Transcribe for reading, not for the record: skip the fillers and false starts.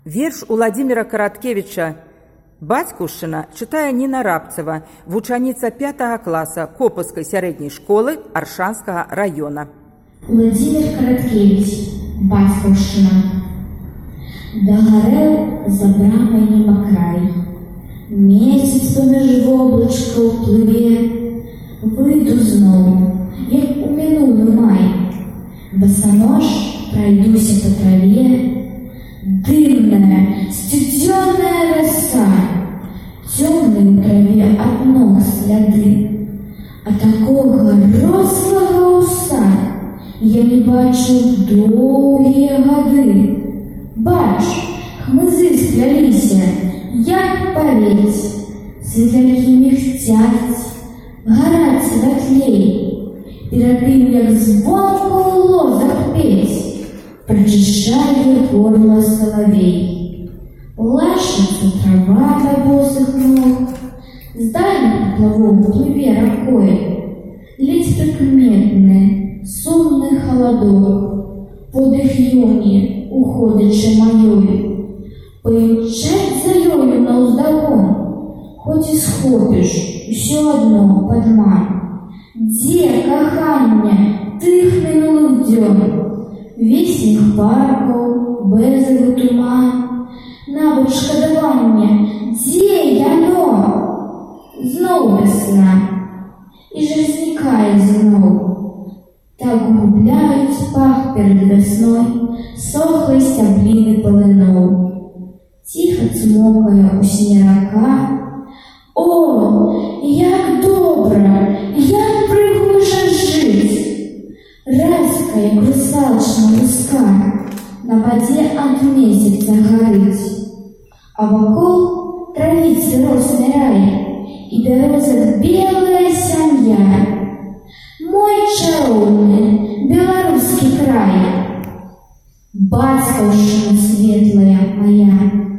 Верш Уладзіміра Караткевіча «Бацькаўшчына» чытае Ніна Рабцева, вучаніца 5 класа Копаўскай сярэдняй школы Аршанскага района. Уладзімір Караткевіч «Бацькаўшчына». Дагарэў за брамай небакрай, месяц паміж воблачкаў плыве, выйду зноў, як у мінулы май, басанож прайдуся па траве, дымная, сцюдзёная роса, цёмныя ў траве ад ног сляды, а такога рослага ўса я не бачыў доўгія гады. Бач, хмызы спляліся, як павець, светлякі мігцяць, гараць святлей, перад тым, як звонку ў лозах пець, прачышчае горла салавей. Лашыцца трава да босых ног, з дальніх плавоў плыве ракой, ледзь прыкметны, сумны халадок, подых юні, уходячы маёю, паімчаць за ёю наўздагон, хоць і схопіш, усё адно падман. Дзе каханне тых мінулых дзён, весних паркаў, бэзавы туман, нават шкадаванне, дзе яно? Зноў вясна, і ж знікае зноў. Так губляюць пах перад вясной сохлай сцябліны палыноў. Ціха цмокае ў сне рака. О, як добра, як прыгожа жыць! Рэзка, як русалачна луска, на вадзе ад месяца гарыць. А вакол травіцы росны рай, і бяроза белая сям'я. Мой чароўны беларускі край, бацькаўшчына светлая мая.